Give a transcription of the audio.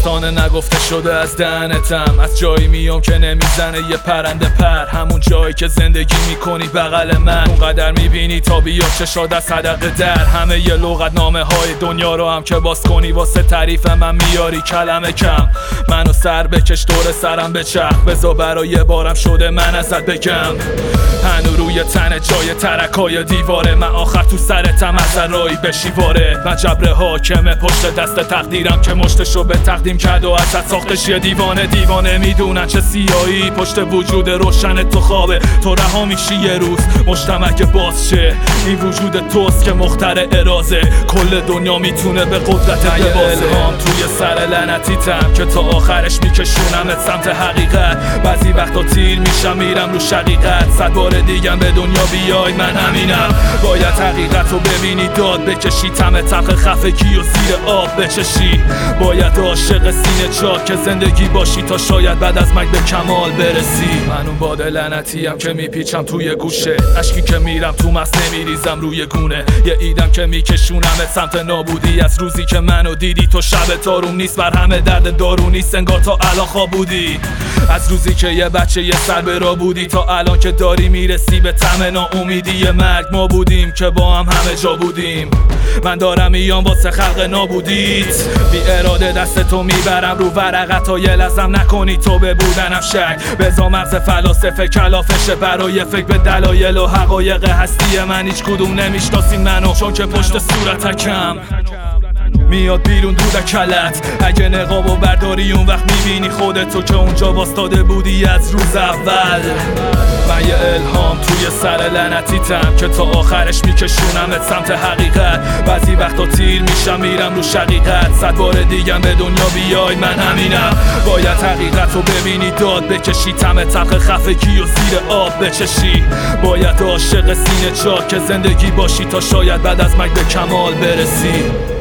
داستان نگفته شده از دهنتم. از جایی میام که نمیزنه یه پرنده پر، همون جایی که زندگی میکنی بغل من. اونقدر میبینی تا بیا چشاد از صدقه در. همه یه لغت نامه های دنیا رو هم که باز کنی واسه تعریف من میاری کلمه کم. منو سر بکش دور سرم بچرخ، بذار برای بارم شده من ازت بگم. هنو روی تن جای ترکای دیواره، من آخر تو سرتم از رایی بشیواره. من جبر حاکمه پشت دست تقدیرم که مشتشو به تقدیم کرد و ازت ساختش یه دیوانه. دیوانه میدونن چه سیاهی پشت وجود روشن تو خوابه. تو رها میشی یه روز مجتمع که باز شه، این وجود توست که مخترع ارازه. کل دنیا میتونه به قدرت ببازه. الهام توی سر لعنتیتم که تا آخرش میکشونمت سمت حقیقت. بعضی وقتا تیر میشم میرم رو شقیقت. 100 بار دیگم به دنیا بیای من همینم. باید حقیقت رو ببینی داد بکشی، طعم تلخ خفگی و زیر آب بچشی. باید عاشق سینه چاک که زندگی باشی تا شاید بعد از مرگ به کمال برسی. من اون باد لعنتیم که میپیچم توی گوشه، اشکی که میرم تو مس نمیریزم روی گونه. یه ایدم که میکشونمت سمت نابودی. از روزی که منو دیدی تو شب تاروم نیست، بر همه درد دارو نیست انگار تا الان خواب بودی. از روزی که یه بچه یه سر به راه بودی تا الان که داری میرسی به طعم ناامیدی مرگ. ما بودیم که با هم همه جا بودیم. من دارم میام واسه خلق نابودیت، بی اراده دست تو میبرم رو ورقت تا یه لحظم نکنی تو به بودنم شک. بذار مغز فلاسفه کلافشه برای فکر به دلایل و حقایق هستی من. هیچ کدوم نمیشناسین منو چون که پشت صورتکم میاد بیرون دودکلت. اگه نقابو برداری اون وقت میبینی خودتو که اونجا واسطاده بودی از روز اول. من یه الهام توی سر لعنتیتم که تا آخرش میکشونمت سمت حقیقت. بعضی وقتا تیر میشم میرم رو شقیقت. 100 بار دیگم به دنیا بیای من همینم. باید حقیقت رو ببینی داد بکشی، طعم تلخ خفگی و زیر آب بچشی. باید عاشق سینه چاک که زندگی باشی تا شاید بعد از مرگ به کمال برسی.